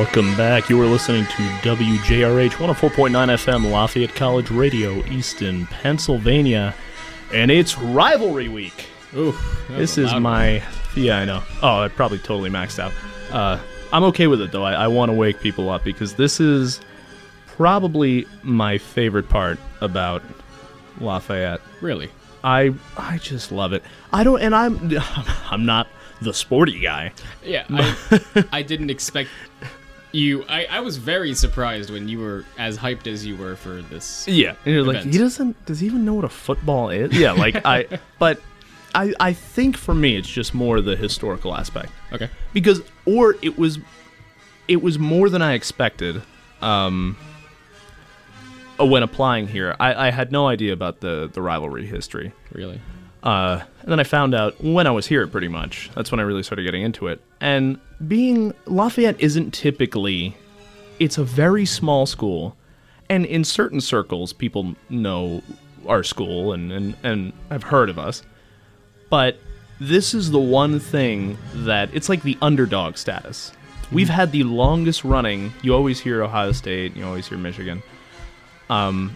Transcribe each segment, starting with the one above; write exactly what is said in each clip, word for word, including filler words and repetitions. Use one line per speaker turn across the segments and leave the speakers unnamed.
Welcome back. You are listening to W J R H one oh four point nine F M, Lafayette College Radio, Easton, Pennsylvania, and it's Rivalry Week.
Ooh,
this is my... One. Yeah, I know. Oh, I probably totally maxed out. Uh, I'm okay with it, though. I, I want to wake people up because this is probably my favorite part about Lafayette.
Really?
I I just love it. I don't... And I'm... I'm not the sporty guy.
Yeah, I, I didn't expect... You, I, I was very surprised when you were as hyped as you were for this.
Yeah, and you're
event.
like, he doesn't, does he even know what a football is? Yeah, like I, but I, I think for me it's just more the historical aspect.
Okay.
Because, or it was, it was more than I expected. Um, when applying here, I, I had no idea about the the rivalry history.
Really.
Uh, and then I found out when I was here, pretty much. That's when I really started getting into it. And being Lafayette isn't typically, it's a very small school. And in certain circles, people know our school and, and, and have heard of us. But this is the one thing that, it's like the underdog status. We've had the longest running, you always hear Ohio State, you always hear Michigan. Um...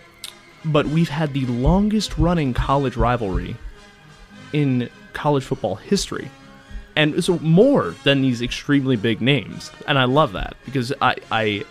But we've had the longest running college rivalry in college football history. And so more than these extremely big names. And I love that because I I,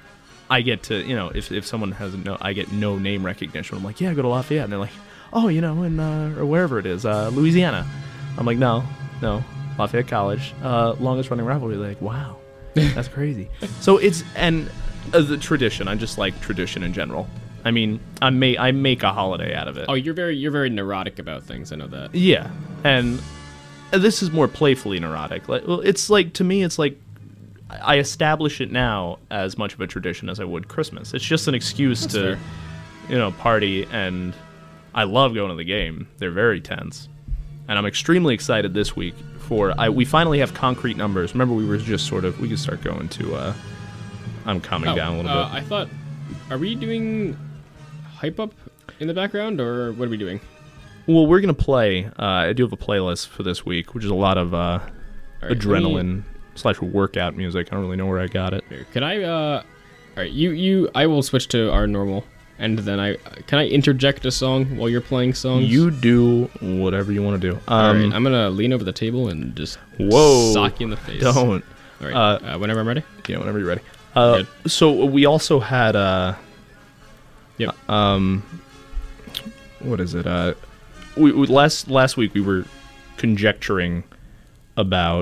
I get to, you know, if, if someone has no, I get no name recognition. I'm like, yeah, go to Lafayette. And they're like, oh, you know, in, uh, or wherever it is, uh, Louisiana. I'm like, no, no, Lafayette College, uh, longest running rivalry. They're like, wow, that's crazy. So it's, and uh, the tradition, I just like tradition in general. I mean, I may I make a holiday out of it.
Oh, you're very you're very neurotic about things. I know that.
Yeah, and this is more playfully neurotic. Like, well, it's like to me, it's like I establish it now as much of a tradition as I would Christmas. It's just an excuse
That's
to,
fair.
you know, party, and I love going to the game. They're very tense, and I'm extremely excited this week for. I we finally have concrete numbers. Remember, we were just sort of we could start going to. Uh, I'm calming
oh,
down a little
uh,
bit.
I thought, are we doing hype up in the background, or what are we doing?
Well, we're going to play, uh, I do have a playlist for this week, which is a lot of uh,
right,
adrenaline
me,
slash workout music. I don't really know where I got it.
Could I, uh, alright, you, you, I will switch to our normal, and then I, can I interject a song while you're playing songs?
You do whatever you want to do. Um,
Alright, I'm going to lean over the table and just
whoa,
sock you in the face.
Don't.
Alright,
uh,
uh, whenever I'm ready?
Yeah, whenever you're ready. Uh, so we also had, uh,
Yep.
Um, what is it? Uh, we, we last last week we were conjecturing about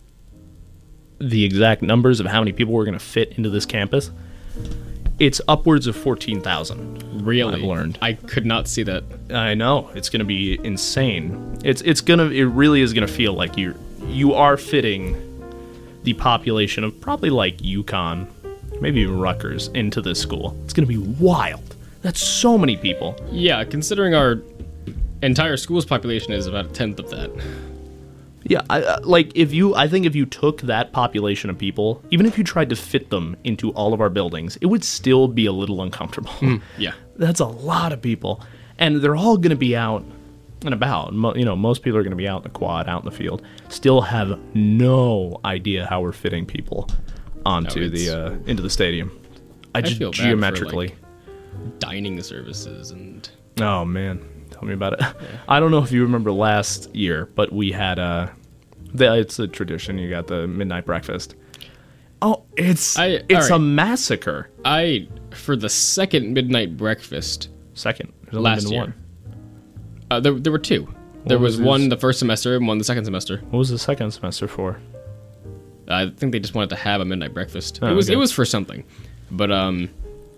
the exact numbers of how many people were going to fit into this campus. It's upwards of fourteen thousand.
Really?
I've learned.
I could not see that.
I know it's going to be insane. It's it's gonna it really is going to feel like you you are fitting the population of probably like UConn, maybe even Rutgers into this school. It's going to be wild. That's so many people.
Yeah, considering our entire school's population is about a tenth of that.
Yeah, I, uh, like if you, I think if you took that population of people, even if you tried to fit them into all of our buildings, it would still be a little uncomfortable.
Mm, yeah.
That's a lot of people. And they're all going to be out and about. Mo- you know, most people are going to be out in the quad, out in the field. Still have no idea how we're fitting people onto
No,
the uh, into the stadium. I
I
just
feel bad for,
geometrically.
like, dining services and
Oh man, tell me about it. Yeah. I don't know if you remember last year, but we had a. The, it's a tradition. You got the midnight breakfast. Oh, it's
I,
it's
right.
a massacre.
I for the second midnight breakfast
Second, there's only
last
been
year.
one.
Uh, there there were two. There
was
was, one
this?
the first semester and one the second semester.
What was the second semester for?
I think they just wanted to have a midnight breakfast.
Oh,
it was
okay.
it was for something, but um,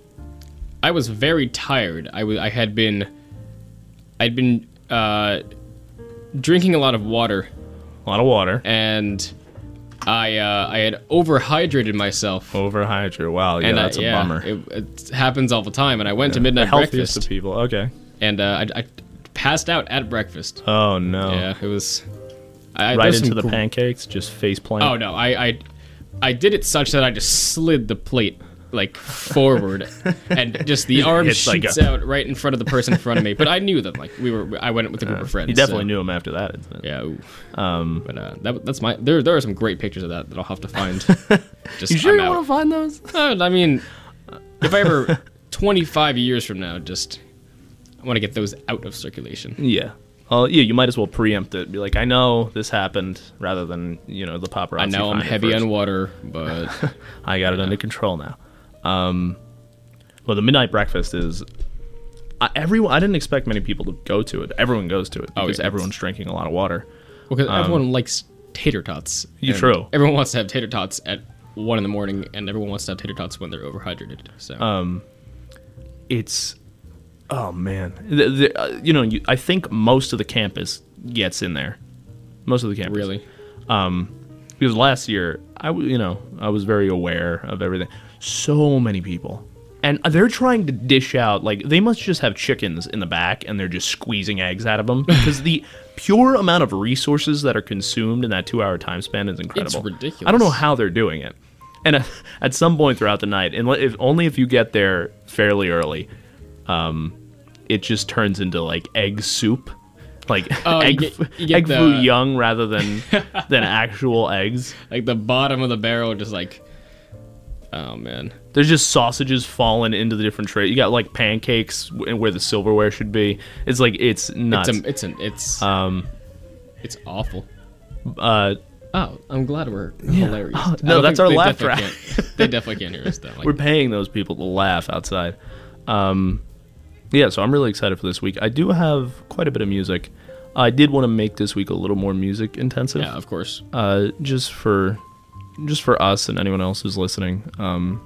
I was very tired. I was I had been, I'd been uh, drinking a lot of water,
A lot of water.
and I uh, I had overhydrated myself.
Overhydrated. Wow, yeah,
and
that's
I,
a
yeah,
bummer.
It, it happens all the time. And I went to
The
midnight
healthiest
breakfast,
of people. Okay.
and uh, I, I passed out at breakfast.
Oh no.
Yeah, it was. I,
Right
there's
into
some
the
gr-
pancakes, just face plant.
Oh no, I, I I did it such that I just slid the plate like forward, and just the arm
It's like
shoots
a-
out right in front of the person in front of me. But I knew them. Like we were, I went with a group of friends.
You definitely
so-
knew him after that incident.
Yeah. Ooh.
Um,
But uh, that, that's my. There, there are some great pictures of that that I'll have to find. Just
you sure
I'm
you
out.
want to find those?
Uh, I mean, if I ever twenty-five years from now, just I want to get those out of circulation.
Yeah. Well, yeah, you might as well preempt it. Be like, I know this happened, rather than, you know, the paparazzi.
I know I'm
find it
heavy
first.
on water, but
I got it under control now. Um, well, the midnight breakfast is. I, everyone. I didn't expect many people to go to it. Everyone goes to it
Oh,
because
yeah,
everyone's drinking a lot of water.
because everyone likes tater tots.
You
and
true.
Everyone wants to have tater tots at one in the morning, and everyone wants to have tater tots when they're overhydrated. So
Um, it's. Oh man, the, the, uh, you know, you, I think most of the campus gets in there. Most of the campus.
really,
Um, because last year, I w- you know I was very aware of everything. So many people, and they're trying to dish out like they must just have chickens in the back, and they're just squeezing eggs out of them because the pure amount of resources that are consumed in that two-hour time span is incredible.
ridiculous.
I don't know how they're doing it, and uh, at some point throughout the night, and if only if you get there fairly early, um, it just turns into like egg soup. Like
Oh, you
egg,
get-
f-
you get
egg
the-
foo young rather than than actual eggs.
like the bottom of the barrel, just like, oh man,
There's just sausages falling into the different trays. You got like pancakes w- where the silverware should be. It's like it's nuts.
it's a, it's an, it's
um,
it's awful.
uh,
Oh, I'm glad we're hilarious.
Oh,
I
no,
don't
that's
think
our
they
laugh
definitely
track.
can't- They definitely can't hear us though. Like,
we're paying those people to laugh outside. Um, yeah, so I'm really excited for this week. I do have quite a bit of music. I did want to make this week a little more music intensive.
yeah, of course.
uh, just for just for us and anyone else who's listening. Um,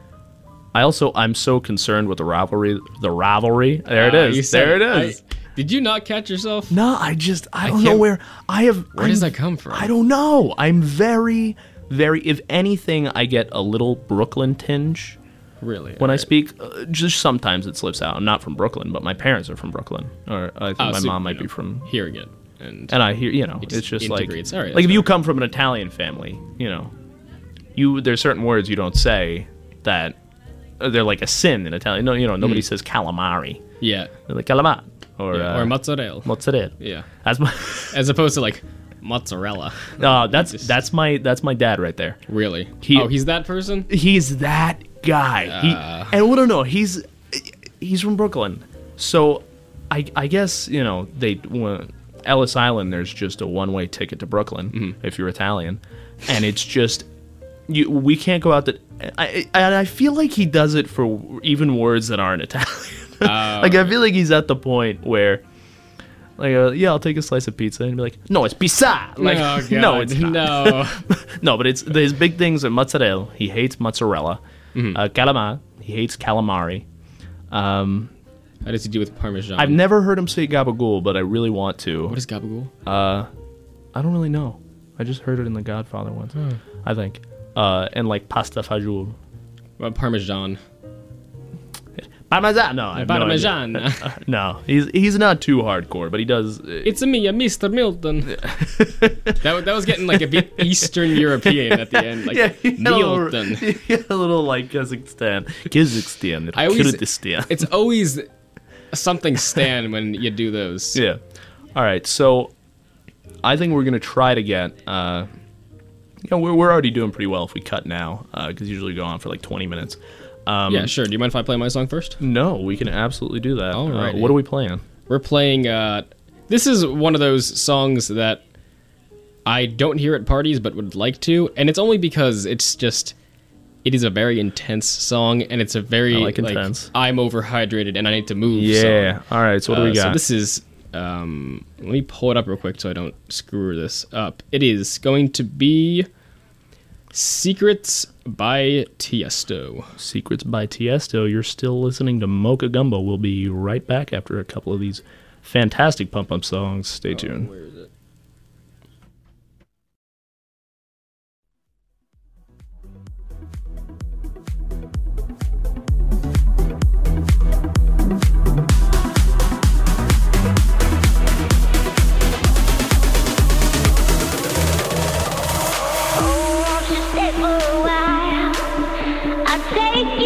I also I'm so concerned with the rivalry. The rivalry. There it
Uh, you
is.
said
There it is.
I- did you not catch yourself?
no, I just I don't know
can't-
where I have.
Where does
I'm-
that come from?
I don't know. I'm very very. If anything, I get a little Brooklyn tinge
Really?
when I
Alright.
speak. Uh, just sometimes it slips out. I'm not from Brooklyn, but my parents are from Brooklyn, or I think
Oh,
my
so,
mom
you
might
know,
be from.
hearing it, and
And I hear, you know,
It just
it's just like,
integrates. All right,
like if
that's
you
fair.
come from an Italian family, you know, you there's certain words you don't say that uh, they're like a sin in Italian. No, you know, nobody says calamari.
yeah,
They're like calamari or
yeah,
uh,
or mozzarella.
mozzarella.
Yeah,
That's my.
as opposed to like mozzarella.
No, that's
Just-
that's my that's my dad right there.
Really?
He-
oh, he's that person.
He's that guy.
Uh.
He and we don't know. He's he's from Brooklyn, so I I guess you know they well, Ellis Island. There's just a one way ticket to Brooklyn
Mm-hmm.
if you're Italian, and it's just you. We can't go out that. I, I and I feel like he does it for even words that aren't Italian.
Oh.
Like I feel like he's at the point where. Like uh, yeah, I'll take a slice of pizza and be like, no, it's pizza. Like
oh, God,
no, it's not.
no.
No, but it's his big things are mozzarella. He hates mozzarella.
Mm-hmm.
Uh, calamari. He hates calamari. Um,
How does he do with parmesan?
I've never heard him say gabagool, but I really want to.
What is gabagool?
Uh, I don't really know. I just heard it in The Godfather once.
Hmm.
I think. Uh, and like pasta fagioli.
What parmesan?
Parmesan. No, I have no idea.
Parmesan.
Uh, no, he's he's not too hardcore, but he does. Uh,
It's me, Mister Milton. that, that was getting like a bit Eastern European at the end, like
yeah, he had a little,
Milton.
he had a little like Kazakhstan, Kazakhstan,
I always-
Kyrgyzstan.
It's always something Stan when you do those.
Yeah. All right. So I think we're gonna try to get. Uh, you know, we're we're already doing pretty well if we cut now, because usually we go on for like twenty minutes. Um,
Yeah, sure. Do you mind if I play my song first?
No, we can absolutely do that. Uh,
Alrighty.
what are we playing?
We're playing. Uh, this is one of those songs that I don't hear at parties, but would like to, and it's only because it's just. It is a very intense song, and it's a very
I like intense.
I'm overhydrated and I need to move.
Yeah.
song.
All right. So what do we
Uh,
got?
So this is. Um, let me pull it up real quick so I don't screw this up. It is going to be Secrets by Tiesto.
Secrets by Tiesto. You're still listening to Mocha Gumbo. We'll be right back after a couple of these fantastic pump up songs. Stay tuned.
Where is it?
Won't you stay for a while? I'll take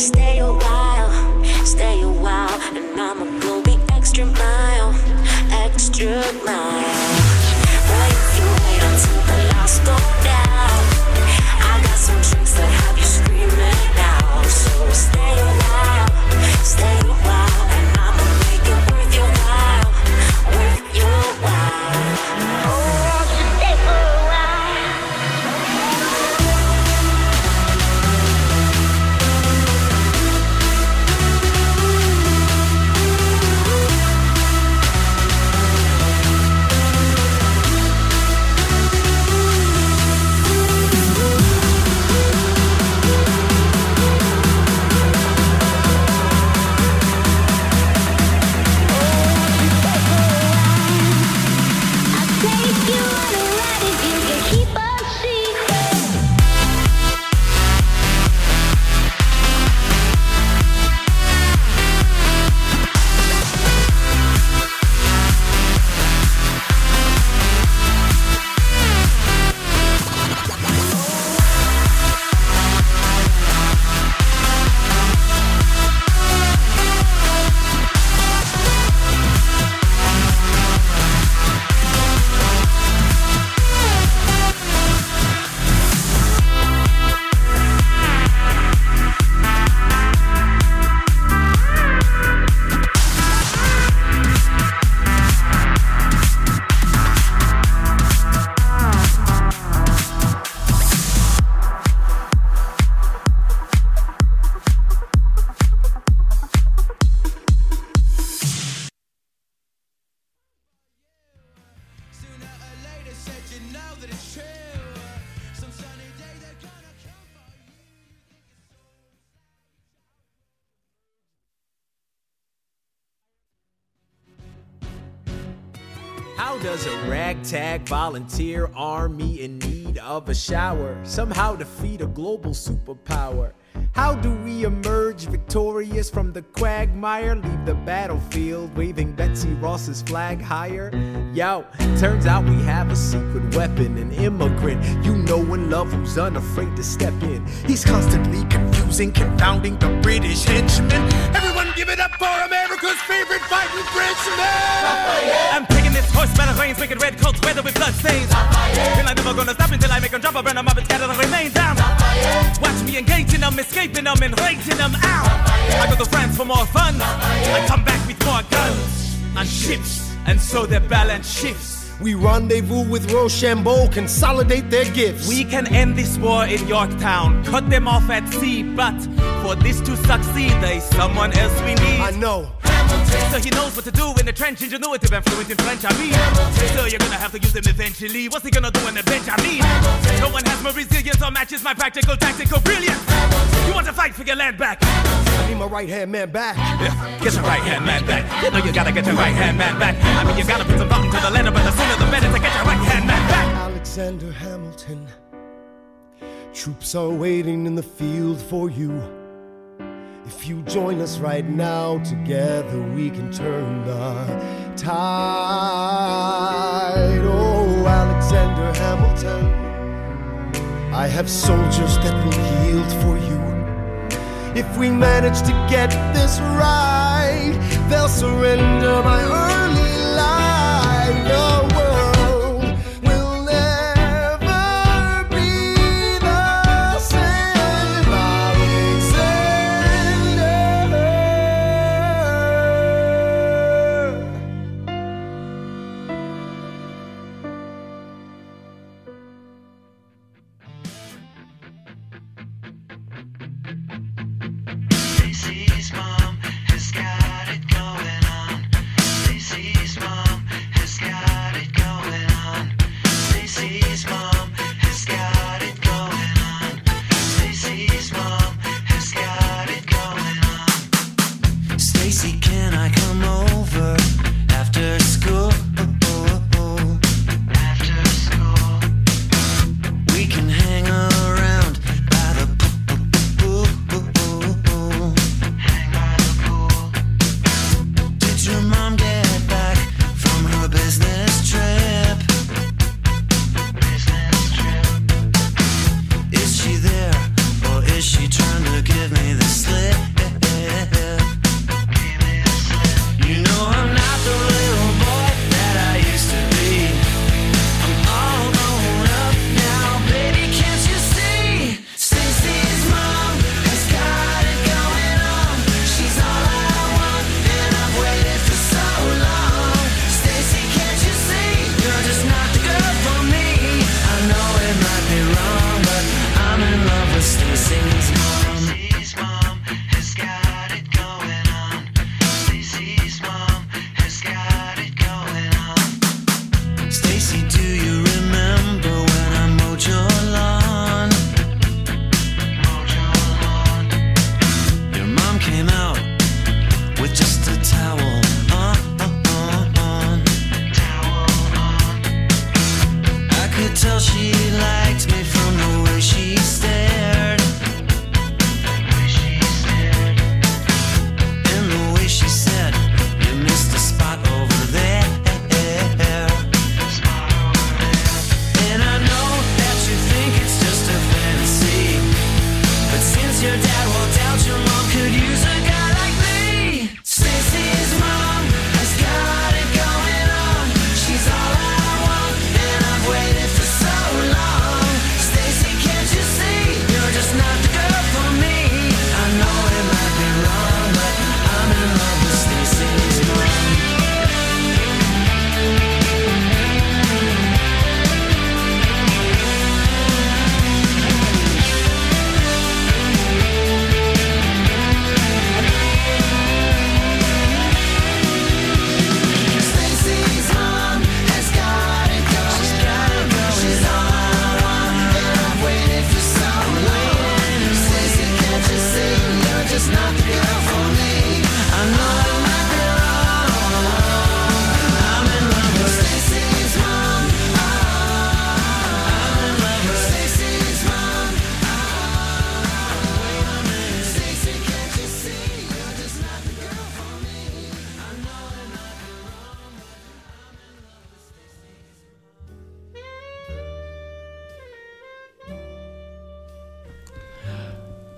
stay a while, stay a while, and I'ma go the extra mile, extra mile. But if you wait until the lights go down, I got some tricks that have you screaming out. So stay a while, stay a while, and I'ma make it worth your while, worth your while. Oh, stay for a while.
How does a ragtag volunteer army in need of a shower somehow defeat a global superpower? How do we emerge victorious from the quagmire? Leave the battlefield waving Betsy Ross's flag higher? Yo, turns out we have a secret weapon, an immigrant you know and love who's unafraid to step in. He's constantly confusing, confounding the British henchmen. Everyone give it up for America's favorite fighting Frenchman!
I'm taking this horse by the reins, making red coats weather with blood stains. And I'm never gonna stop until I make them drop, I burn them up and scatter the remains down. Watch me engaging them, escaping them, and raising them out. I go to France for more fun, I come back with more guns and ships, and so their balance shifts.
We rendezvous with Rochambeau, consolidate their gifts.
We can end this war in Yorktown, cut them off at sea, but for this to succeed, there's someone else we need.
I know.
So he knows what to do in the trench, ingenuitive and fluent in French, I mean. So you're gonna have to use him eventually. What's he gonna do on the bench, I mean? No one has more resilience or matches my practical, tactical brilliance. You want to fight for your land back?
I need my right-hand man back.
Yeah, get your right-hand man back. You know you gotta get your right-hand man back. I mean, you gotta put some thought into the letter, but the sooner the better to get your right-hand man back.
Alexander Hamilton, troops are waiting in the field for you. If you join us right now, together we can turn the tide. Oh, Alexander Hamilton, I have soldiers that will yield for you. If we manage to get this right, they'll surrender my early life. The world will never be the same.
Stacey's mom has got it going on.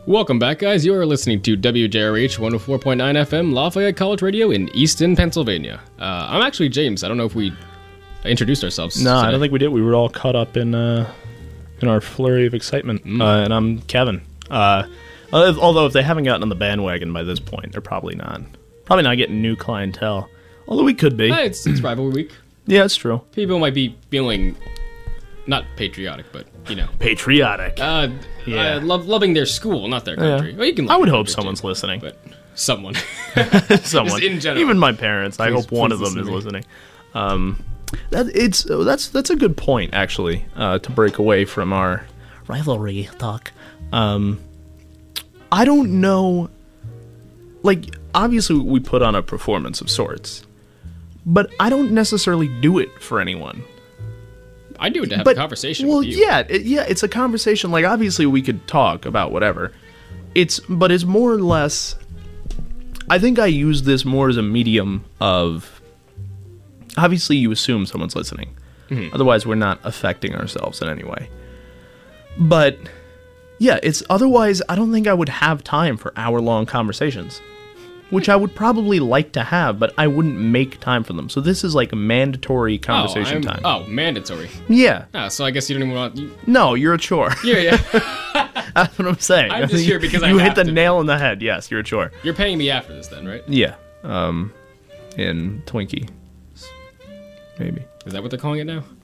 Welcome back, guys. You are listening to W J R H one oh four point nine F M Lafayette College Radio in Easton, Pennsylvania. Uh, I'm actually James. I don't know if we introduced ourselves.
No,
today.
I don't think we did. We were all caught up in uh, in our flurry of excitement.
Mm.
Uh, and I'm Kevin. Uh, although if they haven't gotten on the bandwagon by this point, they're probably not. Probably not getting new clientele. Although we could be.
Uh, it's, it's rivalry week.
Yeah, it's true.
People might be feeling not patriotic, but you know,
Patriotic.
uh,
Yeah.
uh, love, loving their school, not their country.
Yeah.
Well, you can.
I
love
would
your
hope
country,
someone's
too,
listening.
but someone.
Someone,
in general.
even my parents. I
Please-
hope one
please
of them
listen
is
to me.
listening. Um, that it's that's that's a good point actually. Uh, to break away from our rivalry talk. Um, I don't know. Like, obviously, we put on a performance of sorts, but I don't necessarily do it for anyone.
I do it to have
But
a conversation
well,
with you.
yeah, it, yeah, it's a conversation. Like, obviously, we could talk about whatever. It's, but it's more or less. I think I use this more as a medium of. Obviously, you assume someone's listening.
Mm-hmm.
Otherwise, we're not affecting ourselves in any way. But yeah, it's otherwise. I don't think I would have time for hour-long conversations, which I would probably like to have, but I wouldn't make time for them. So this is like a mandatory conversation
oh, I'm-
time.
Oh, mandatory.
Yeah.
Ah, so I guess you don't even want. You,
No, you're a chore.
yeah, yeah.
That's what I'm saying.
I'm just here because I
you
have
hit the
to.
nail on the head. Yes, you're a chore.
You're paying me after this, then, right?
Yeah. Um, in Twinkie, maybe.
Is that what they're calling it now?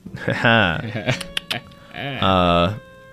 uh.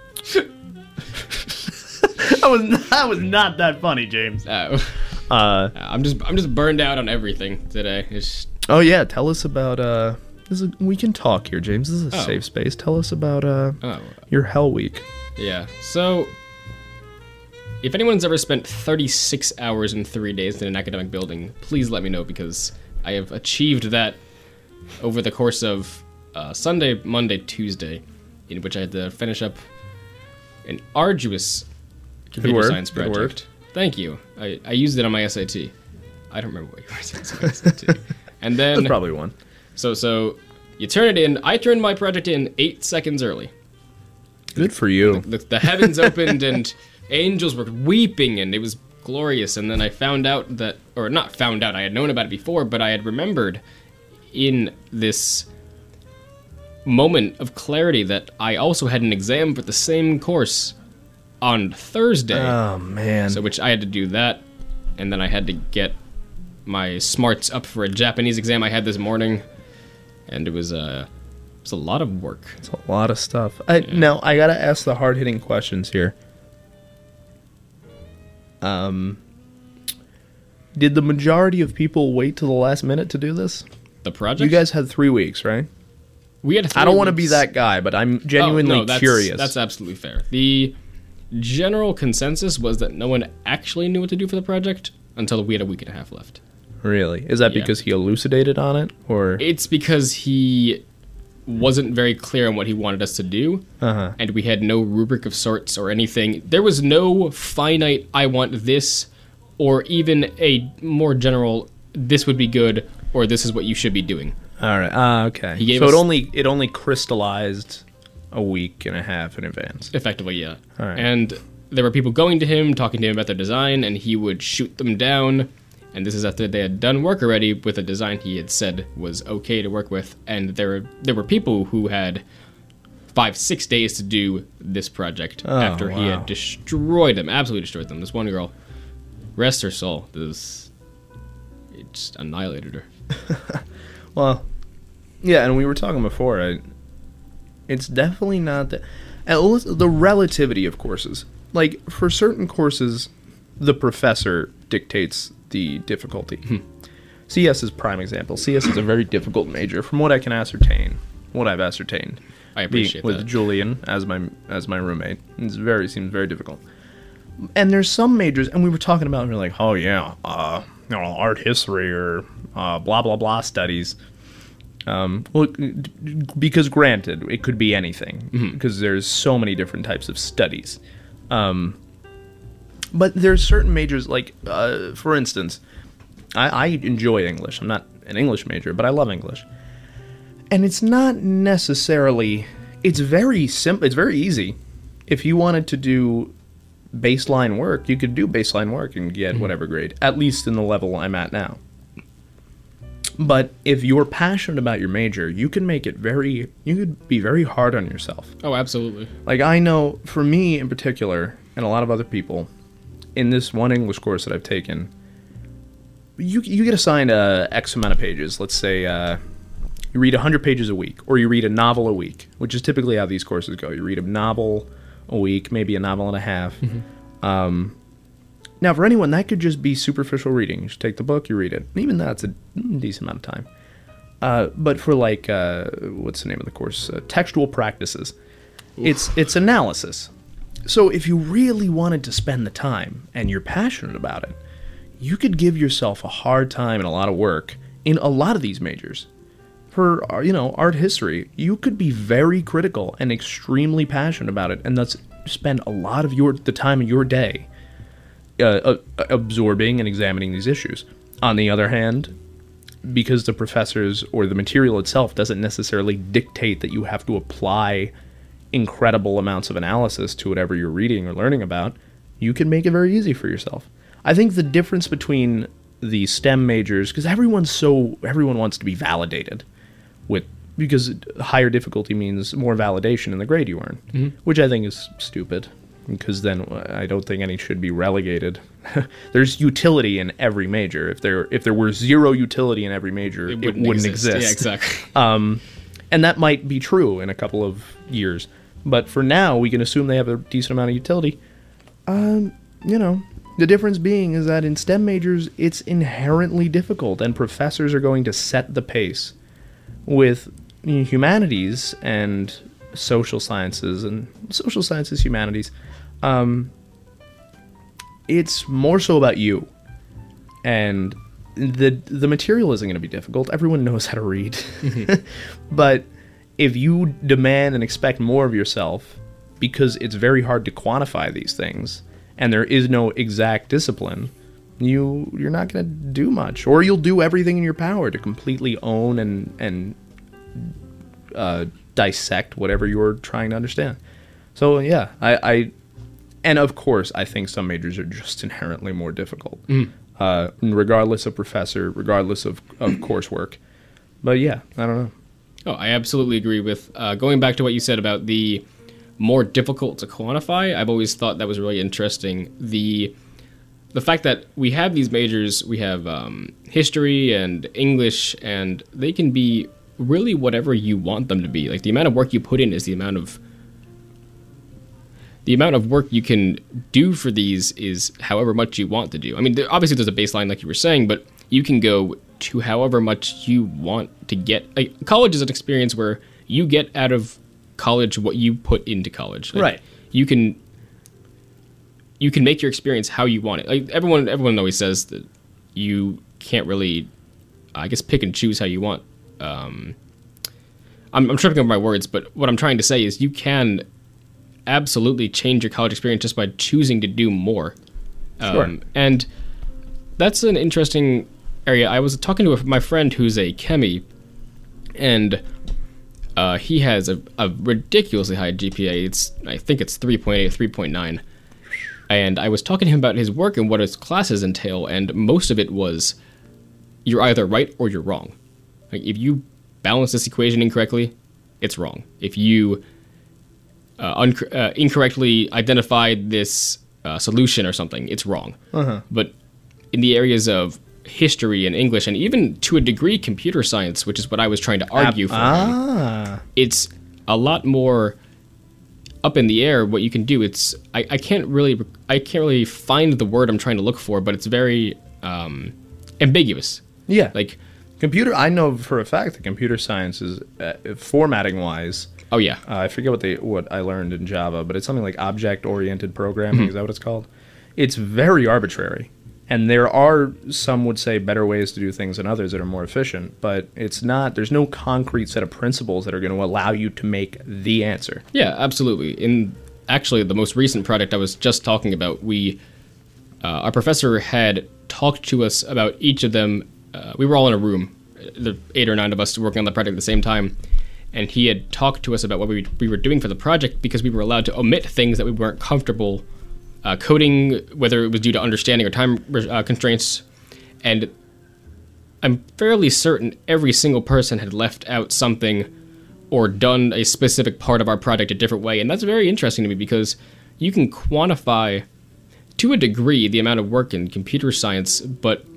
that was that was not that funny, James.
Oh.
Uh.
I'm just I'm just burned out on everything today. It's
Oh yeah. Tell us about uh. This is a, we can talk here, James. This is a
Oh.
safe space. Tell us about uh
oh
your Hell Week.
yeah. So if anyone's ever spent thirty-six hours in three days in an academic building, please let me know because I have achieved that over the course of uh, Sunday, Monday, Tuesday, in which I had to finish up an arduous computer
work,
science
good
project. Thank you. I, I used it on my S A T. I don't remember what yours is on my S A T. And then
That's probably one.
so so you turn it in. I turned my project in eight seconds early.
Good for you.
The, the heavens opened and angels were weeping and it was glorious. And then I found out that, or not found out, I had known about it before, but I had remembered in this moment of clarity that I also had an exam for the same course on Thursday.
Oh man.
So which I had to do that, and then I had to get my smarts up for a Japanese exam I had this morning, and it was uh, it was a lot of work.
It's a lot of stuff. I, Now, I gotta ask the hard-hitting questions here. Um, did the majority of people wait till the last minute to do this?
The project.
You guys had three weeks, right?
we had.
I don't want to
to
be that guy, but I'm genuinely
oh, no, that's,
curious.
That's absolutely fair. The general consensus was that no one actually knew what to do for the project until we had a week and a half left.
Really? Is that
Yeah.
because he elucidated on it, or?
It's because he wasn't very clear on what he wanted us to do,
Uh-huh.
and we had no rubric of sorts or anything. There was no finite, I want this, or even a more general, this would be good, or this is what you should be doing.
All right. Ah, okay.
He gave
so
us-
it only it only crystallized a week and a half in advance.
Effectively, yeah.
All right.
And there were people going to him, talking to him about their design, and he would shoot them down. And this is after they had done work already with a design he had said was okay to work with. And there were there were people who had five, six days to do this project
Oh,
after he
wow.
had destroyed them, absolutely destroyed them. This one girl, rest her soul, this it just annihilated her.
Well, yeah, and we were talking before. I, it's definitely not that. And listen, the relativity of courses. Like, for certain courses, the professor dictates the difficulty. C S is prime example. C S is a very difficult major, from what I can ascertain. What I've ascertained.
I appreciate
being with
that.
Julian as my as my roommate. It's very seems very difficult. And there's some majors, and we were talking about, and we we're like, oh yeah, uh, you know, art history or uh, blah blah blah studies. Um, well, because granted, it could be anything because there's so many different types of studies. Um, but there's certain majors, like uh, for instance, I, I enjoy English. I'm not an English major, but I love English. And it's not necessarily. It's very simple. It's very easy. If you wanted to do baseline work, you could do baseline work and get whatever grade, at least in the level I'm at now. But if you're passionate about your major, you can make it very, you could be very hard on yourself.
Oh, absolutely.
Like, I know, for me in particular, and a lot of other people, in this one English course that I've taken, you you get assigned uh, X amount of pages. Let's say uh, you read one hundred pages a week, or you read a novel a week, which is typically how these courses go. You read a novel a week, maybe a novel and a half. Mm-hmm. Um, now, for anyone, that could just be superficial reading. You just take the book, you read it. And even that's a decent amount of time. Uh, but for, like, uh, what's the name of the course? Uh, textual practices. Oof. It's it's analysis. So if you really wanted to spend the time, and you're passionate about it, you could give yourself a hard time and a lot of work in a lot of these majors. For, you know, art history, you could be very critical and extremely passionate about it, and thus spend a lot of your the time of your day uh, uh, absorbing and examining these issues. On the other hand, because the professors or the material itself doesn't necessarily dictate that you have to apply incredible amounts of analysis to whatever you're reading or learning about, you can make it very easy for yourself. I think the difference between the STEM majors, because everyone's so everyone wants to be validated with, because higher difficulty means more validation in the grade you earn, mm-hmm. which I think is stupid, because then I don't think any should be relegated. There's utility in every major. If there if there were zero utility in every major, it wouldn't, it wouldn't exist.
exist. Yeah, exactly.
um, and that might be true in a couple of years, but for now, we can assume they have a decent amount of utility. Um, you know. The difference being is that in STEM majors, it's inherently difficult, and professors are going to set the pace. With humanities and social sciences, and social sciences, humanities, um, it's more so about you. And the the material isn't going to be difficult. Everyone knows how to read. Mm-hmm. But if you demand and expect more of yourself, because it's very hard to quantify these things, and there is no exact discipline, you, you're not going to do much. Or you'll do everything in your power to completely own and, and uh, dissect whatever you're trying to understand. So, yeah, I, I... And, of course, I think some majors are just inherently more difficult. Mm. Uh, regardless of professor, regardless of, of coursework. But, yeah, I don't know.
Oh, I absolutely agree with... Uh, going back to what you said about the... more difficult to quantify, I've always thought that was really interesting. The the fact that we have these majors, we have um, history and English, and they can be really whatever you want them to be. Like, the amount of work you put in is the amount of the amount of work you can do for these is however much you want to do. I mean, there, obviously there's a baseline, like you were saying, but you can go to however much you want to get. Like, college is an experience where you get out of college what you put into college. Like,
right.
You can you can make your experience how you want it. Like, everyone everyone always says that you can't really, I guess, pick and choose how you want. Um, I'm, I'm tripping over my words, but what I'm trying to say is you can absolutely change your college experience just by choosing to do more.
Sure.
Um, and that's an interesting area. I was talking to a, my friend who's a chemi, and uh, he has a, a ridiculously high G P A. It's I think it's three point eight, three point nine. And I was talking to him about his work and what his classes entail, and most of it was you're either right or you're wrong. Like, if you balance this equation incorrectly, it's wrong. If you uh, un- uh, incorrectly identified this uh, solution or something, it's wrong.
Uh-huh.
But in the areas of history and English, and even to a degree computer science, which is what I was trying to argue
uh,
for,
ah.
it's a lot more up in the air what you can do. It's I, I can't really I can't really find the word I'm trying to look for, but it's very um, ambiguous.
Yeah,
like
computer. I know for a fact that computer science is uh, formatting wise.
Oh yeah,
uh, I forget what they what I learned in Java, but it's something like object oriented programming. Mm-hmm. Is that what it's called? It's very arbitrary. And there are, some would say, better ways to do things than others that are more efficient, but it's not, there's no concrete set of principles that are going to allow you to make the answer.
Yeah, absolutely. In actually the most recent project I was just talking about, we, uh, our professor had talked to us about each of them. Uh, we were all in a room, the eight or nine of us working on the project at the same time, and he had talked to us about what we, we were doing for the project because we were allowed to omit things that we weren't comfortable uh, coding, whether it was due to understanding or time uh, constraints, and I'm fairly certain every single person had left out something or done a specific part of our project a different way, and that's very interesting to me because you can quantify, to a degree, the amount of work in computer science, but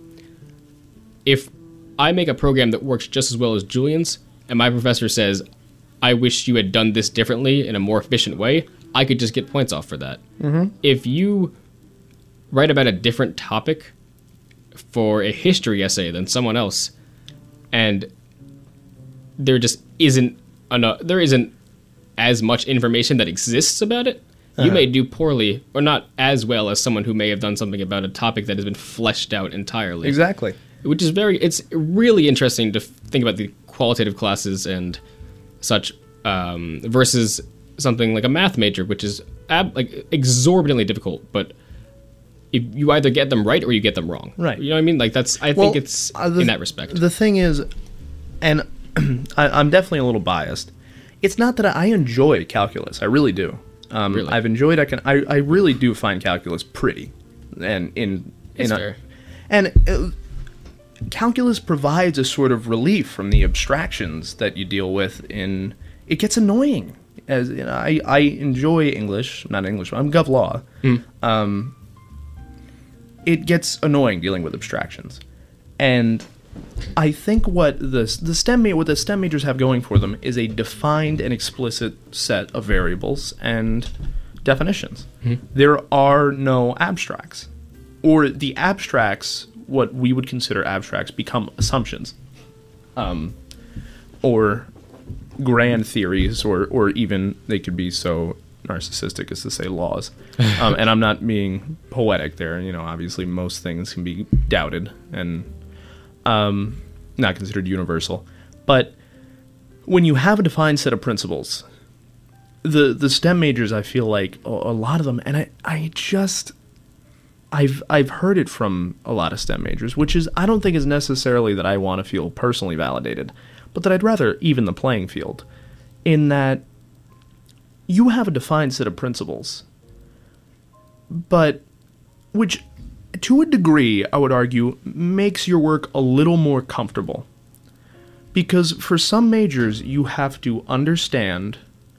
if I make a program that works just as well as Julian's, and my professor says, I wish you had done this differently in a more efficient way, I could just get points off for that. Mm-hmm. If you write about a different topic for a history essay than someone else, and there just isn't enough, there isn't as much information that exists about it, uh-huh. you may do poorly or not as well as someone who may have done something about a topic that has been fleshed out entirely.
Exactly.
Which is very, it's really interesting to think about the qualitative classes and such um, versus something like a math major, which is ab- like exorbitantly difficult, but if you either get them right or you get them wrong.
Right.
You know what I mean? Like that's, I
well,
think it's
uh, the,
in that respect.
The thing is, and I, I'm definitely a little biased. It's not that I enjoy calculus. I really do. Um,
really?
I've enjoyed. I can. I, I really do find calculus pretty, and in
It's
in
fair.
A, and uh, calculus provides a sort of relief from the abstractions that you deal with. In it gets annoying. As you know, I I enjoy English, not English. I'm Gov Law.
Mm.
Um, it gets annoying dealing with abstractions, and I think what the the STEM ma- what the STEM majors have going for them is a defined and explicit set of variables and definitions.
Mm-hmm.
There are no abstracts, or the abstracts, what we would consider abstracts, become assumptions, um, or grand theories, or or even they could be so narcissistic as to say laws. Um, and I'm not being poetic there. You know, obviously most things can be doubted and um, not considered universal. But when you have a defined set of principles, the the STEM majors, I feel like a, a lot of them, and I, I just I've I've heard it from a lot of STEM majors, which is I don't think is necessarily that I want to feel personally validated, but that I'd rather even the playing field, in that you have a defined set of principles, but which, to a degree, I would argue, makes your work a little more comfortable. Because for some majors, you have to understand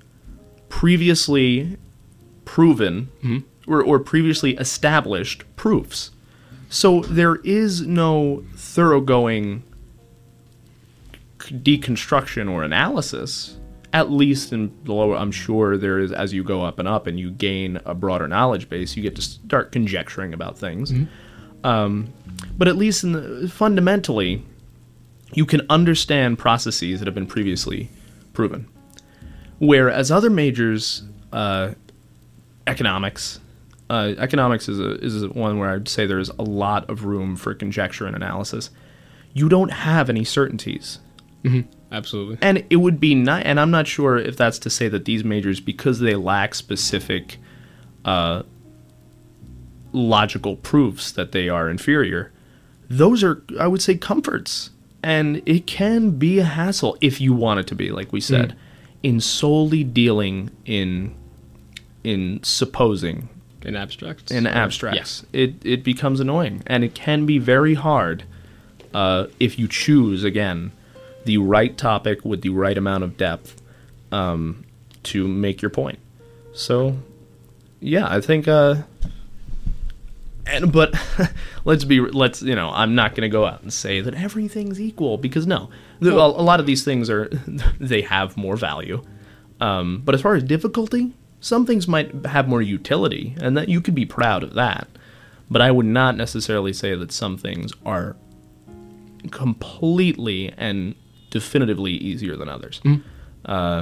previously proven
Mm-hmm.
or, or previously established proofs. So there is no thoroughgoing deconstruction or analysis. At least in the lower, I'm sure there is, as you go up and up and you gain a broader knowledge base, you get to start conjecturing about things. Mm-hmm. Um, but at least in the, fundamentally, you can understand processes that have been previously proven. Whereas other majors, uh, economics, uh, economics is a, is one where I'd say there's a lot of room for conjecture and analysis. You don't have any certainties.
Mm-hmm. Absolutely.
And it would be nice, and I'm not sure if that's to say that these majors, because they lack specific uh, logical proofs that they are inferior, those are, I would say, comforts. And it can be a hassle, if you want it to be, like we said, mm. in solely dealing in in supposing.
In abstracts?
In abstracts. Yeah. It, it becomes annoying. And it can be very hard uh, if you choose, again, the right topic with the right amount of depth um, to make your point. So, yeah, I think. Uh, and but let's be let's you know I'm not going to go out and say that everything's equal, because no, the, a, a lot of these things are they have more value. Um, but as far as difficulty, some things might have more utility, and that you could be proud of that. But I would not necessarily say that some things are completely and definitively easier than others. Mm. Uh,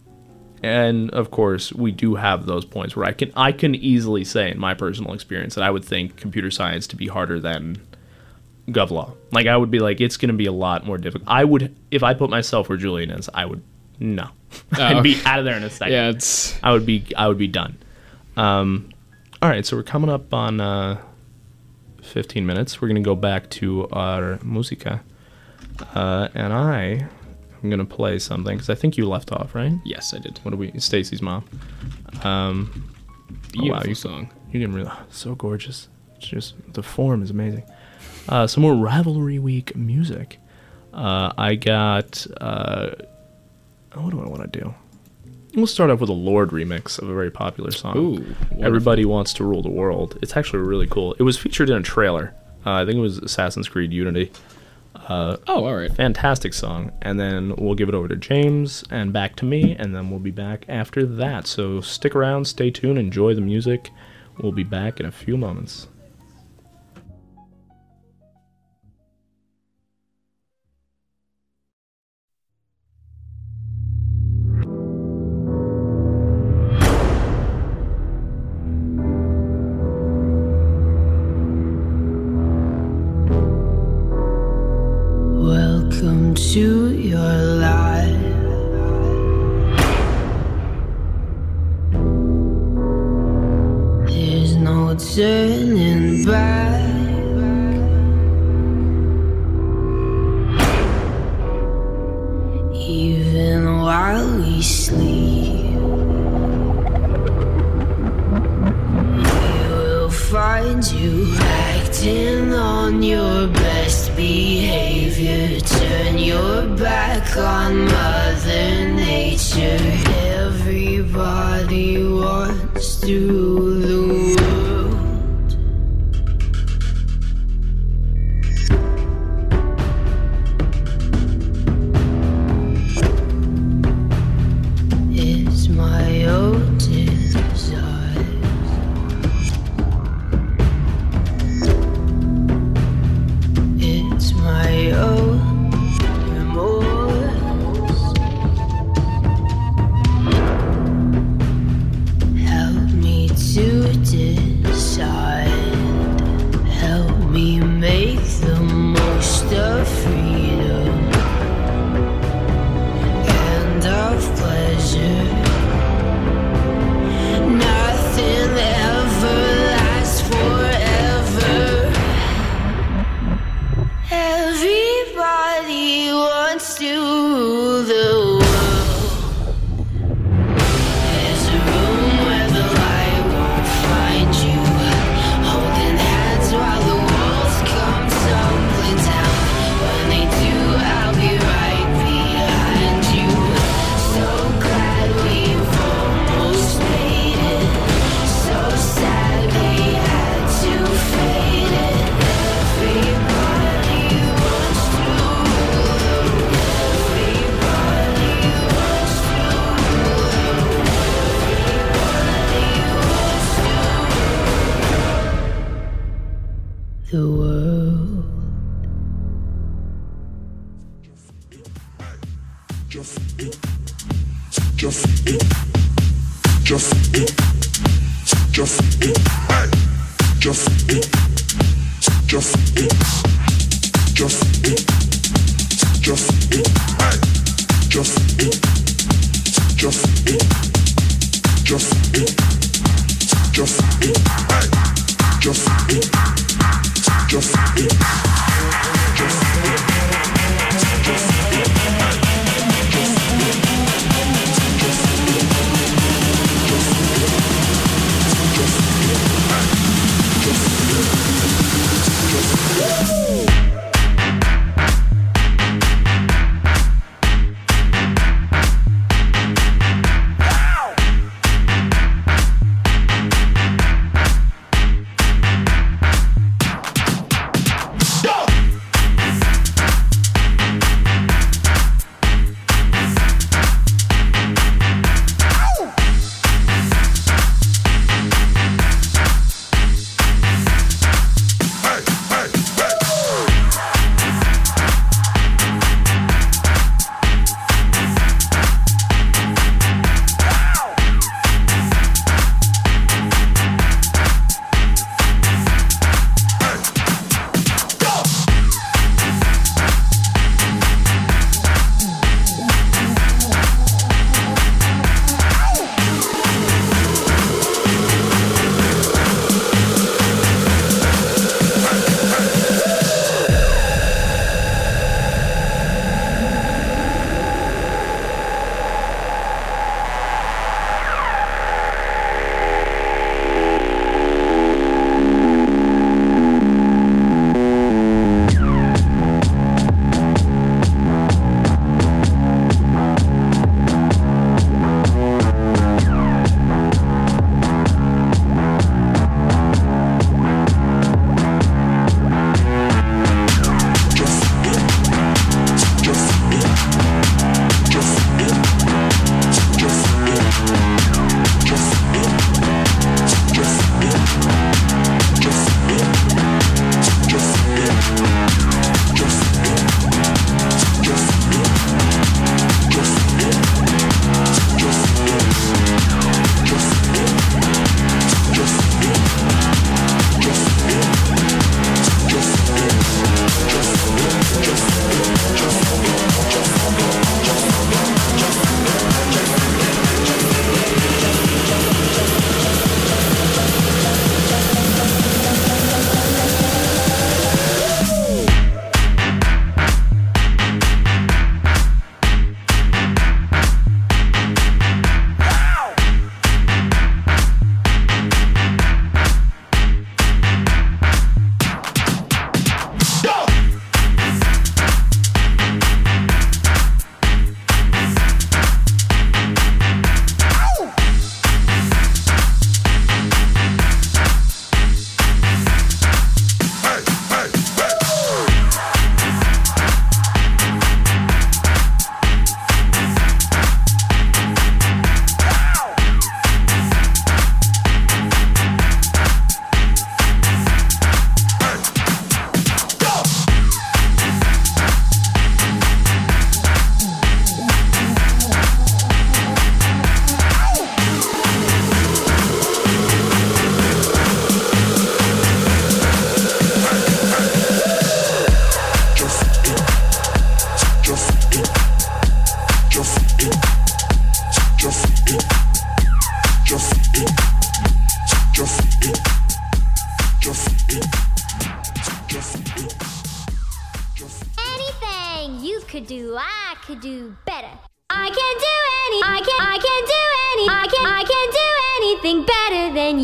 and of course, we do have those points where I can I can easily say, in my personal experience, that I would think computer science to be harder than Gov Law. Like, I would be like, it's going to be a lot more difficult. I would, if I put myself where Julian is, I would no, oh. I'd be out of there in a second.
Yeah, it's.
I would be I would be done. Um, all right, so we're coming up on uh, fifteen minutes. We're going to go back to our musica. Uh, and I am going to play something, because I think you left off, right?
Yes, I did.
What are we? Stacy's mom. Um,
Beautiful
oh, wow, you,
song.
You You didn't really, so gorgeous. It's just, the form is amazing. Uh, some more Rivalry Week music. Uh, I got, uh, what do I want to do? We'll start off with a Lorde remix of a very popular song.
Ooh, wonderful.
Everybody Wants to Rule the World. It's actually really cool. It was featured in a trailer. Uh, I think it was Assassin's Creed Unity. Uh,
oh, all right.
Fantastic song. And then we'll give it over to James and back to me, and then we'll be back after that. So stick around, stay tuned, enjoy the music. We'll be back in a few moments.
Welcome to your life. There's no turning back. Even while we sleep, we will find you acting on your best behavior. Turn your back on Mother Nature. Everybody wants to rule the world. It's my own desire. It's my own remorse. Help me to decide. Help me make the most of freedom and of pleasure. Nothing ever lasts forever. Everybody wants to rule the world. There's a room where the light won't find you. Holding hands while the walls come tumbling down. When they do, I'll be right behind you. So glad we've almost made it. So sad we had to fade it. Everybody wants to rule the world. Everybody wants to rule the world. Everybody wants to rule the world.
Go!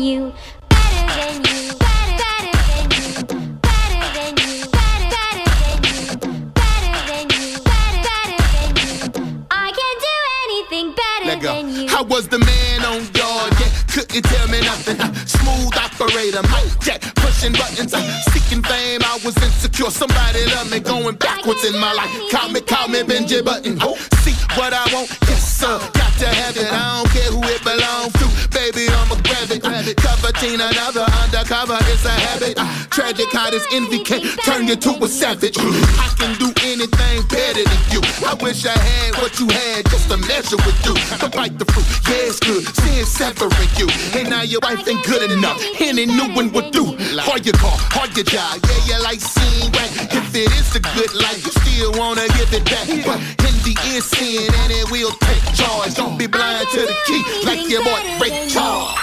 you. Better than you. Better, better than you. Better than you. Better, better than you. Better than you. Better, better than you. I can't do anything better
Let go.
than you.
I was the man on guard, yeah, couldn't tell me nothing. Uh, smooth operator, mic check, pushing buttons. Uh, seeking fame, I was insecure. Somebody love me, going backwards in my life. Call me, call me Benji Button. Oh, see what I want, yes sir. Got to have it, I don't care who it belongs to. Baby, I'ma grab it. Uh, coveting another undercover, it's a habit. Uh, tragic how this envy can turn you to a savage. I can do anything better than you. I wish I had what you had just to measure with you. To bite the fruit, yeah, it's good. Seeing separate you. And now your wife ain't good enough. Any new one would do. Or your car, or your job. Yeah, you like seeing right. If it is a good life, you still wanna give it back. But in the end, sin, and it will take charge. Don't be blind to the key like your boy Ray Charles.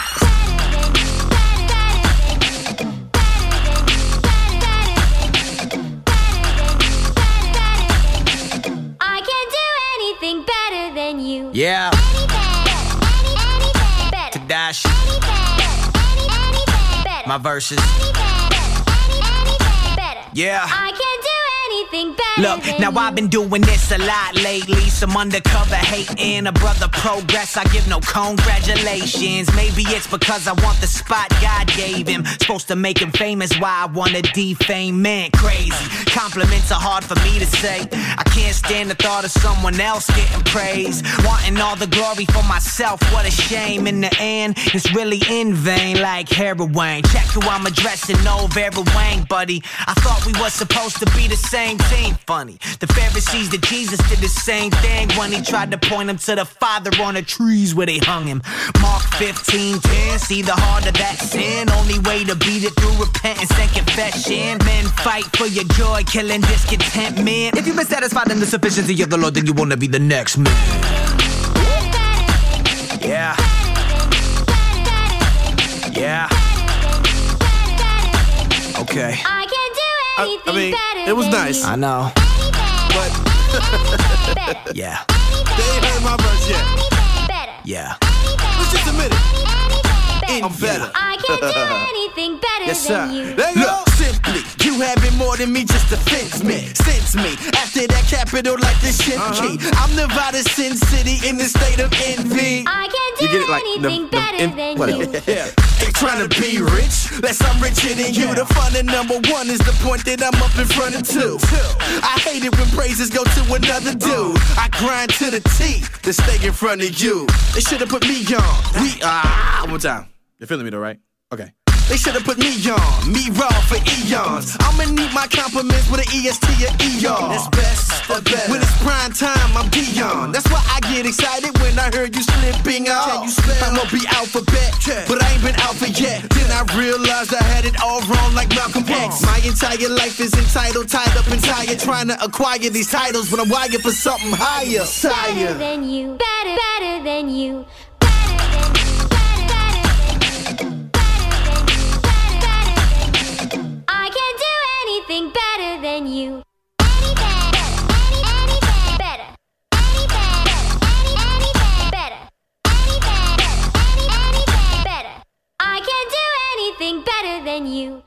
I can't do anything better than you.
Yeah.
Better.
Tadashi,
Better.
my verses.
Better.
Yeah.
I can't do anything better
Look,
than
now
you.
I've been doing this a lot lately. Some undercover hating, a brother progress. I give no congratulations. Maybe it's because I want the spot God gave him. Supposed to make him famous, why I wanna defame man. Crazy. Compliments are hard for me to say. I can't stand the thought of someone else getting praise. Wanting all the glory for myself, what a shame. In the end, it's really in vain, like heroin. Check who I'm addressing, no Vera Wang, buddy. I thought we were supposed to be the same team. Funny, the Pharisees to Jesus did the same thing when he tried to point him to the Father on the trees where they hung him. Mark fifteen ten, see the heart of that sin. Only way to beat it through repentance and confession. Men fight for your joy, killing discontentment. If you've been satisfied in the sufficiency of the Lord, then you wanna be the next man. Yeah. Yeah. Okay.
I can't do
I,
anything
I mean,
better
it was
than
nice.
you.
I know,
But
Better.
yeah,
they ain't heard my verse yet.
Better.
yeah.
Let's just admit it.
Better.
I'm better.
I can't do anything better
Yes, sir.
than you.
There you go.
Look, simply, you having more than me just offends me. Sense me, after that capital like the shit key. I'm Nevada Sin City in the state of envy.
I can't do
You get it, like,
anything
the- the-
better
in-
than
whatever.
you.
Yeah, ain't trying to be rich, less I'm richer than you. The fun of number one is the point that I'm up in front of two. I hate it when praises go to another dude. I grind to the T to stay in front of you. They should've put me on. We ah.
One more time. You're feeling me though, right? Okay.
They should've put me on, me raw for eons. I'ma need my compliments with an E S T or E R. That's best or better. When it's prime time, I'm Dion. That's why I get excited when I heard you slipping off. I'ma be alphabet, but I ain't been alpha yet. Then I realized I had it all wrong like Malcolm X. My entire life is entitled, tied up and tired, trying to acquire these titles when I'm wired for something higher.
Better
Sire.
than you. Better, better than you. Better than you. Better, better than you. I can't do anything better than you. Better. Better. Better. I can't do anything better than you.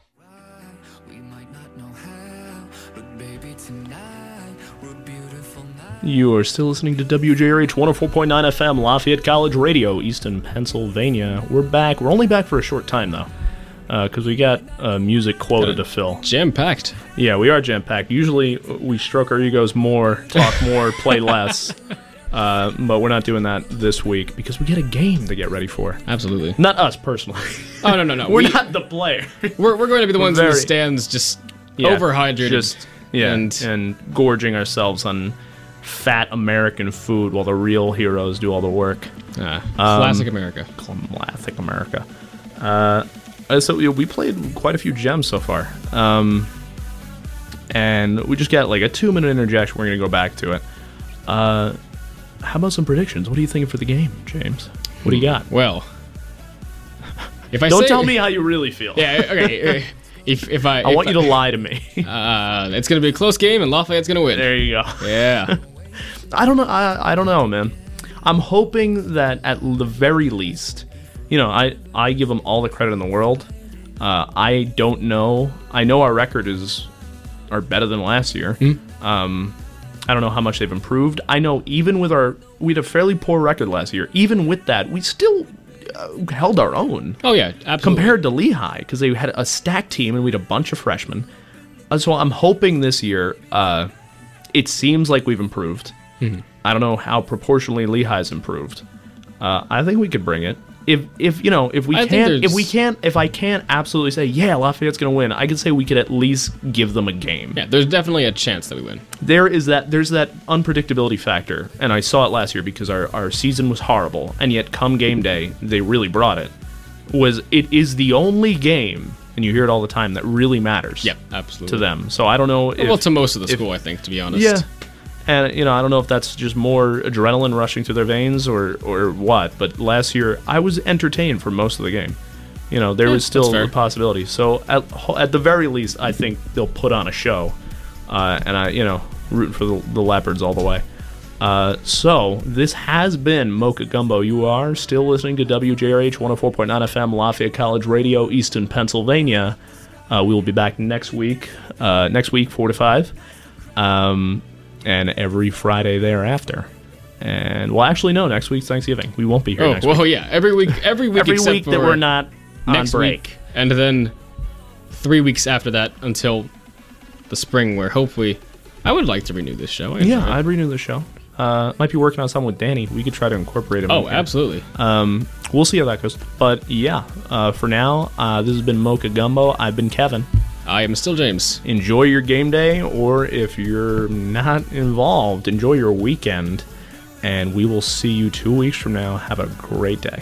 You are still listening to W J R H one oh four point nine F M, Lafayette College Radio, Easton, Pennsylvania. We're back. We're only back for a short time, though, because uh, we got a music quota to fill.
Jam-packed.
Yeah, we are jam-packed. Usually we stroke our egos more, talk more, play less, uh, but we're not doing that this week because we get a game to get ready for.
Absolutely.
Not us, personally.
Oh, no, no, no.
We're
We-
not the player.
We're, we're going to be the ones in
Very-
the stands just
Yeah,
overhydrated.
Just, yeah,
and,
and gorging ourselves on fat American food while the real heroes do all the work.
ah, classic America.
Classic America. Uh, uh, so you know, we played quite a few gems so far. Um, and we just got like a two minute interjection. We're going to go back to it. Uh, how about some predictions? What are you thinking for the game, James? What do you got?
Well, if I
Don't
say,
tell me how you really feel.
Yeah, okay. uh, If if I
I
if
want you to lie to me.
Uh, it's gonna be a close game, and Lafayette's gonna win.
There you go.
Yeah.
I don't know. I, I don't know, man. I'm hoping that at the very least, you you know, I, I give them all the credit in the world. Uh, I don't know. I know our record is are better than last year.
Mm-hmm.
Um, I don't know how much they've improved. I know even with our, we had a fairly poor record last year. Even with that, we still uh, held our own.
Oh yeah, absolutely.
Compared to Lehigh, because they had a stacked team and we had a bunch of freshmen. Uh, so I'm hoping this year, uh, it seems like we've improved.
Mm-hmm.
I don't know how proportionally Lehigh's improved. Uh, I think we could bring it. If if you know if we
I think
can't if
there's-
we can't if I can't absolutely say yeah Lafayette's gonna win, I could say we could at least give them a game.
Yeah, there's definitely a chance that we win.
There is that there's that unpredictability factor, and I saw it last year because our, our season was horrible, and yet come game day they really brought it. Was it is the only game, and you hear it all the time, that really matters.
Yep, absolutely.
To them. So I don't know if
well, to most of the
if-
school, I think, to be honest.
Yeah. And, you know, I don't know if that's just more adrenaline rushing through their veins or, or what, but last year I was entertained for most of the game. You know, there
Yeah,
was still
that's fair.
a possibility. So at, at the very least, I think they'll put on a show. Uh, and I, you know, rooting for the, the Leopards all the way. Uh, so this has been Mocha Gumbo. You are still listening to W J R H one oh four point nine F M, Lafayette College Radio, Easton, Pennsylvania. Uh, we will be back next week, uh, next week, four to five. Um... And every Friday thereafter. And, well, actually, no, next week's Thanksgiving. We won't be here
Oh,
next
well,
week.
yeah. Every week, every week,
Every
except
week that
for
we're not on
next
break.
week, and then three weeks after that until the spring, where hopefully I would like to renew this show. I
Yeah,
enjoy it.
I'd renew the show. Uh, might be working on something with Danny. We could try to incorporate him.
Oh,
in here.
absolutely.
Um, we'll see how that goes. But, yeah, uh, for now, uh, this has been Mocha Gumbo. I've been Kevin.
I am still James.
Enjoy your game day, or if you're not involved, enjoy your weekend. And we will see you two weeks from now. Have a great day.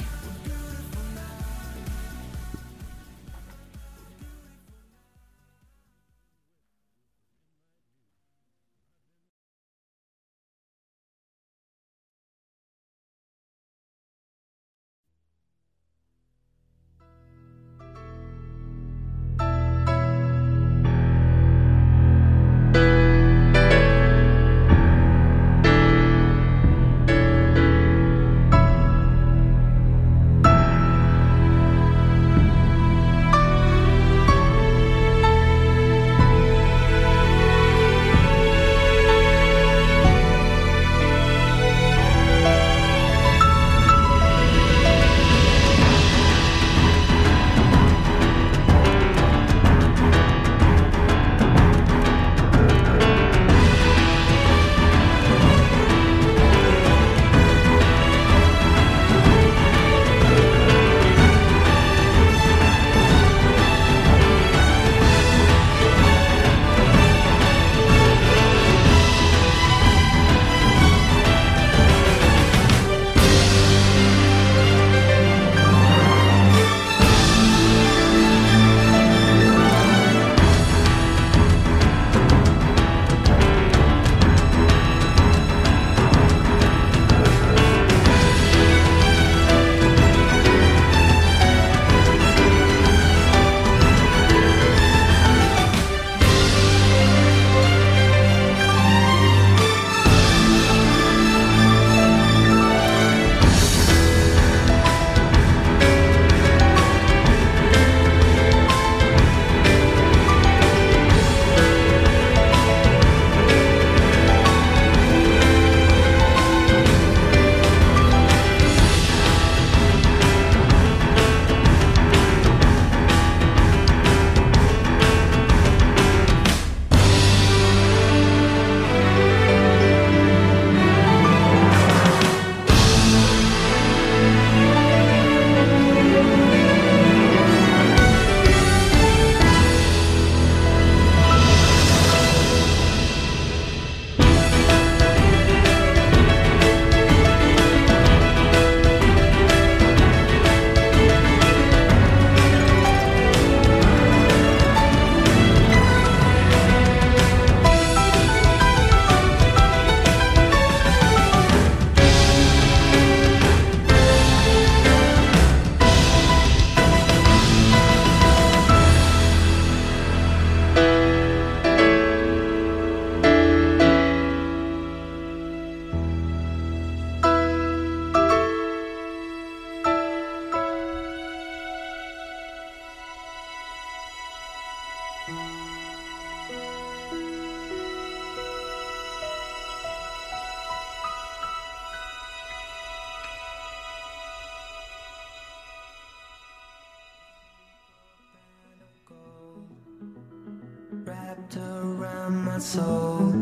my soul.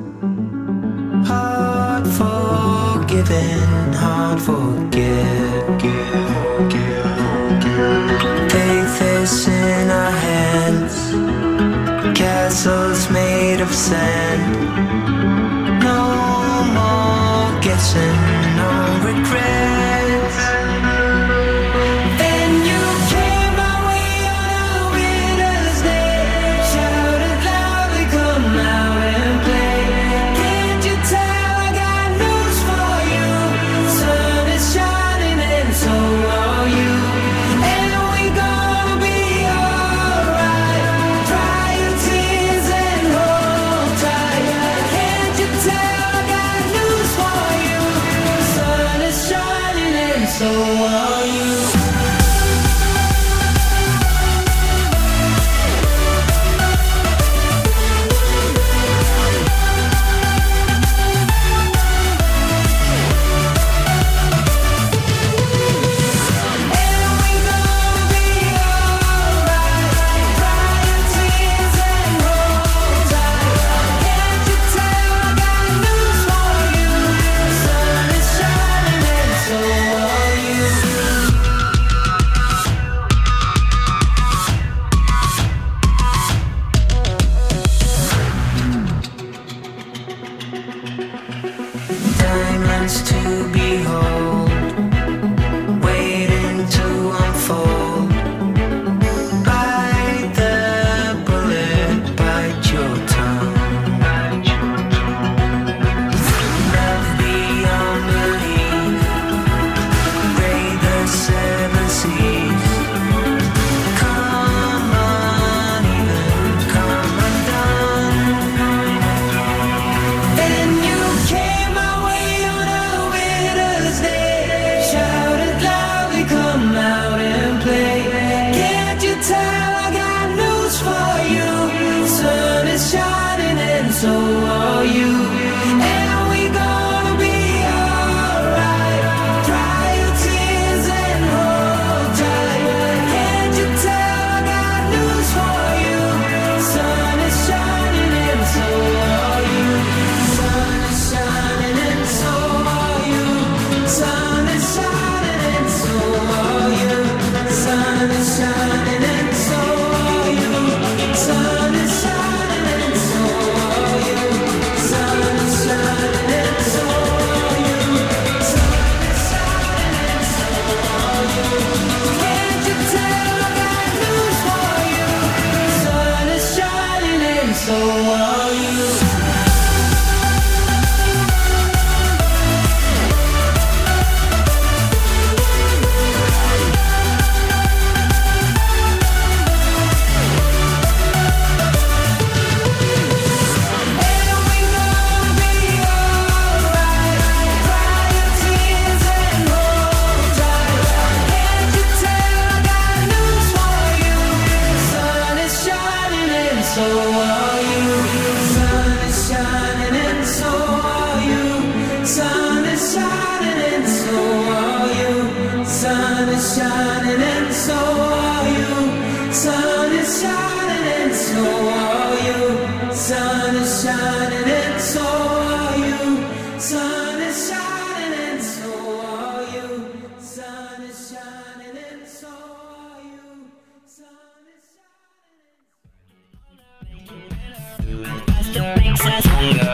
Hard forgiven, hard forget. Faith is in our hands, castles made of sand. No more guessing, no regrets. Then you came my way on a winter's day. Shouted loudly, come out and play. Can't you tell I got news for you? Sun is shining and so are you. And we gonna be alright. Dry your tears and hold tight. Can't you tell I got news for you? Sun is shining and so are you. Diamonds to behold, waiting to unfold. Bite the bullet, bite your tongue. Love beyond belief, raid the seven seas. Come uneven, come undone. Then you came my way on a winter's day. Shouted loudly, come out and play. Can't you tell I got news for you? Sun is shining and so are you. And we gonna be alright. Dry your tears and hold tight. Can't you tell I got news for you? Sun is shining and so are you. Sun is shining and so are you. Sun is shining and so are you. Sun is shining and so are you. Sun is shining and so are you. Sun is shining and so are you. Sun is shining and so are you. Can't you tell I got news for you? Sun is shining and so are you. So are you. Sun is shining and so are you. Sun is shining and so are you. Sun is shining and so are you. Sun is shining and so are you. Sun is shining and so are you. Sun is shining and so are you. Sun is shining and so are you. Sun is shining and so are you.